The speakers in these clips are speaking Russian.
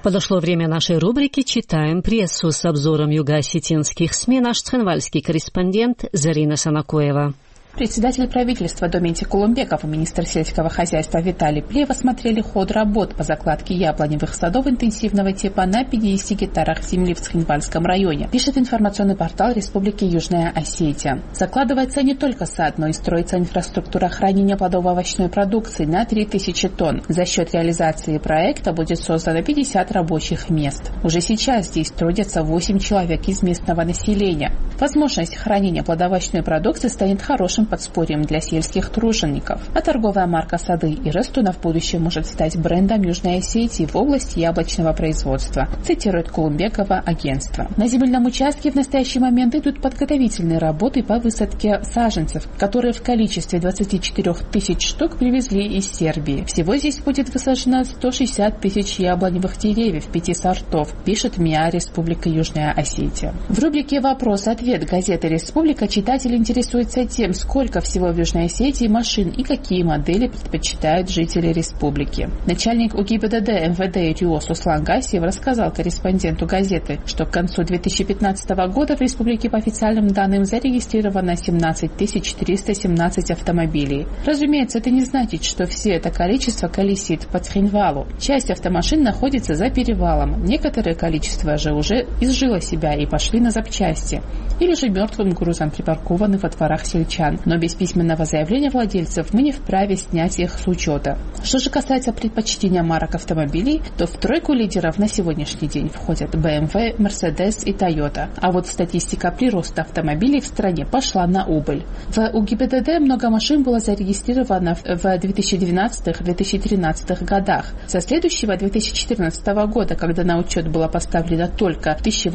Подошло время нашей рубрики «Читаем прессу» с обзором юго-осетинских СМИ наш цхинвальский корреспондент Зарина Санакоева. Председатель правительства Доментий Кулумбеков и министр сельского хозяйства Виталий Плев осмотрели ход работ по закладке яблоневых садов интенсивного типа на 50 гектарах земли в Цхинвальском районе, пишет информационный портал Республики Южная Осетия. Закладывается не только сад, но и строится инфраструктура хранения плодово-овощной продукции на 3000 тонн. За счет реализации проекта будет создано 50 рабочих мест. Уже сейчас здесь трудятся 8 человек из местного населения. Возможность хранения плодово-овощной продукции станет хорошим подспорьем для сельских тружеников, а торговая марка «Сады и Рестуна» в будущем может стать брендом Южной Осетии в области яблочного производства, цитирует Кулумбекова агентство. На земельном участке в настоящий момент идут подготовительные работы по высадке саженцев, которые в количестве 24 тысяч штук привезли из Сербии. Всего здесь будет высажено 160 тысяч яблоневых деревьев 5 сортов, пишет МИА Республика Южная Осетия. В рубрике «Вопрос-ответ» газеты «Республика» читатель интересуется тем, сколько всего в Южной Осетии машин и какие модели предпочитают жители республики. Начальник УГИБДД МВД РИО Суслан Гасиев рассказал корреспонденту газеты, что к концу 2015 года в республике по официальным данным зарегистрировано 17 317 автомобилей. Разумеется, это не значит, что все это количество колесит по Цхинвалу. Часть автомашин находится за перевалом, некоторое количество же уже изжило себя и пошли на запчасти, или же мертвым грузом припаркованы во дворах сельчан. Но без письменного заявления владельцев мы не вправе снять их с учета. Что же касается предпочтения марок автомобилей, то в тройку лидеров на сегодняшний день входят BMW, Mercedes и Toyota. А вот статистика прироста автомобилей в стране пошла на убыль. В УГИБДД много машин было зарегистрировано в 2012-2013 годах. Со следующего 2014 года, когда на учет была поставлена только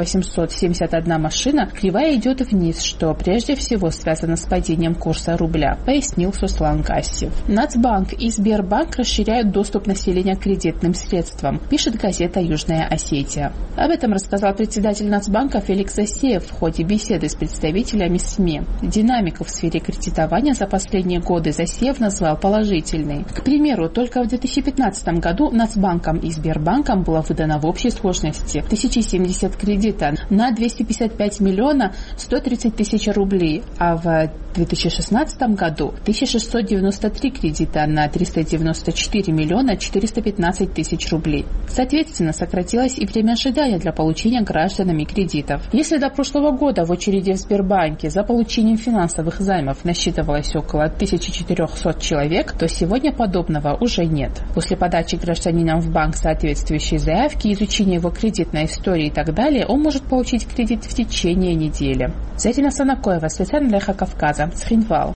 1871 машина, кривая идет вниз, что прежде всего связано с падением курса рубля, пояснил Суслан Гасиев. Нацбанк и Сбербанк расширяют доступ населения к кредитным средствам, пишет газета «Южная Осетия». Об этом рассказал председатель Нацбанка Феликс Засеев в ходе беседы с представителями СМИ. Динамику в сфере кредитования за последние годы Засеев назвал положительной. К примеру, только в 2015 году Нацбанком и Сбербанком было выдано в общей сложности 1070 кредита на 255 миллиона 130 тысяч рублей, а в 2016 году 1693 кредита на 394 миллиона 415 тысяч рублей. Соответственно, сократилось и время ожидания для получения гражданами кредитов. Если до прошлого года в очереди в Сбербанке за получением финансовых займов насчитывалось около 1400 человек, то сегодня подобного уже нет. После подачи гражданином в банк соответствующей заявки, изучения его кредитной истории и так далее, он может получить кредит в течение недели. Зарина Санакоева, специально для Кавказа, Цхинвал.